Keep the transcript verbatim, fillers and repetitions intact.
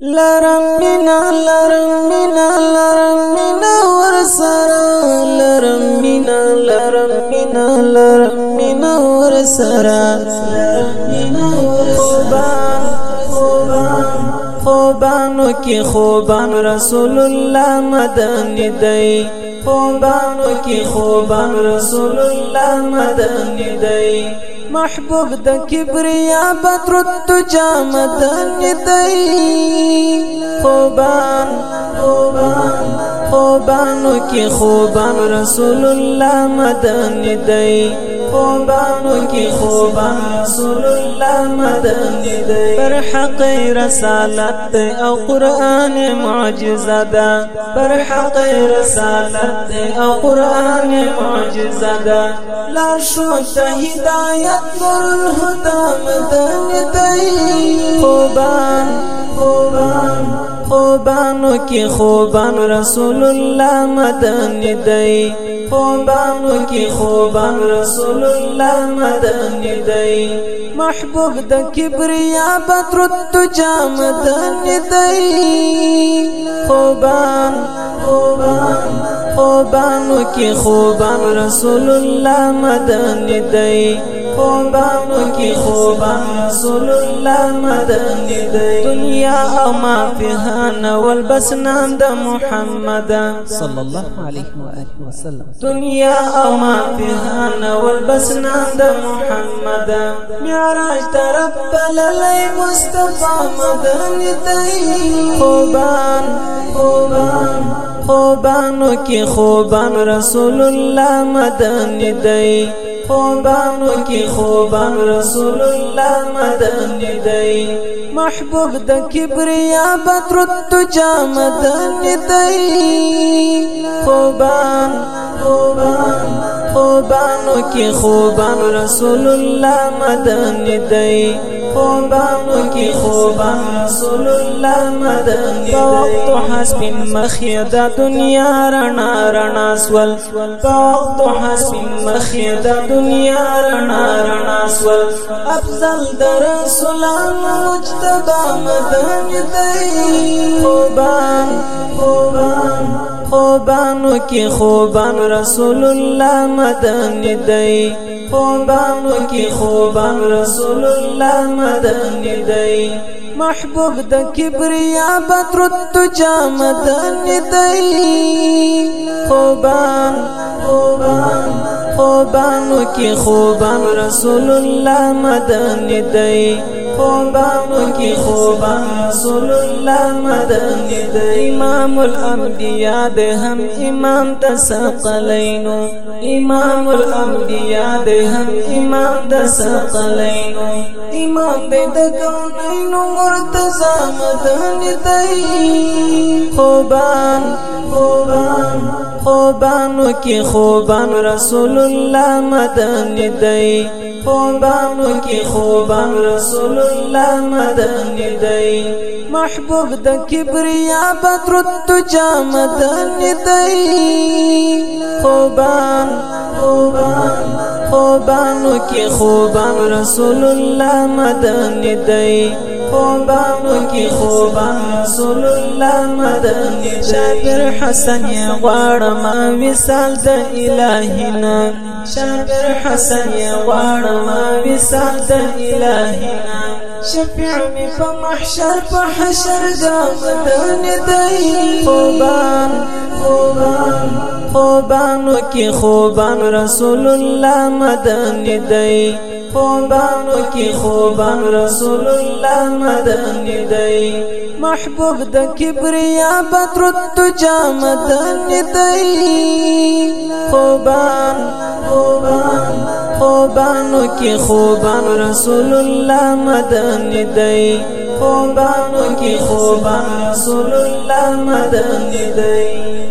لرم مینا لرم مینا لرم مینا ورسرا لرم مینا لرم مینا لرم مینا ورسرا لرم مینا خوبان خوبان خوبانو کی خوبان رسول الله مدنی دی خوبانو کی خوبان رسول الله مدنی دی محبوب د کبریا بدر الدجا مدنی دی خوبان خوبان خوبانو کی خوبان رسول الله مدنی دی خوبانو کی خوبان رسول الله مدنی دی پر حق رسالت او قرآن معجزه ده پر حق رسالت او قرآن معجزه ده لا شو هدایت نور الهدى مدنی دی خوبان خوبان خوبانو کی خوبان رسول الله مدنی دی خوبانو کی خوبان رسول الله مدنی دی محبوب د کبریا بدر الدجا مدنی دی خوبان خوبان خوبانو کی خوبان رسول الله مدنی دی خوبانو کی خوبان رسول الله مدنی دی دنیا او ما فيها نول بس نام د محمد صلى الله عليه وآله وسلم دنیا او ما فيها نول بس نام د محمد معراج طرف بللی مصطفى مدنی دی خوبان خوبان خوبانو کی خوبان رسول الله مدنی دی خوبانو کی خوبان رسول الله مدنی دی محبوب د کبریا بدر الدجا مدنی دی خوبان خوبان خوبانو کی خوبان رسول الله مدنی دی خوبانو کی خوبان رسول الله مدنی دی وقت حسب مخید دنیا رنا رنا سول وقت حسب مخید دنیا رنا رنا سول افضل در رسولان مجتبی مدنی دی خوبان خوبان خوبانو کی خوبان رسول الله مدنی دی خوبانو کی خوبان رسول الله مدنی دی محبوب د کبریا بدر الدجا مدنی دی خوبان خوبان خوبانو کی خوبان رسول الله مدنی دی خوبانو کی خوبان رسول الله مدنی دی امام الانبیاء ده هم امام تسقلینو امام الانبیاء ده هم امام تسقلینو امام ده د کونینو مرتضی مدنی دی خوبان خوبان خوبانو کی خوبان رسول الله مدنی دی خوبانو کی خوبان رسول الله مدنی دی محبوب د کبریا بدر الدجا مدنی دی خوبان خوبان خوبانو کی خوبان رسول الله مدنی دی خوبانو کی خوبان رسول الله مدنی دی شاکر حسن یا غواړم وصال د الهینا شاکر حسن یا غواړم وصال د الهینا شفیع می په محشر په حشر د مدنی دی خوبان خوبان خوبانو کی خوبان رسول الله مدنی دی خوبانو کی خوبان رسول الله مدنی دی محبوب د کبریا بدر الدجا مدنی دی خوبان خوبان خوبانو کی خوبان رسول الله مدنی دی خوبانو کی خوبان رسول الله مدنی دی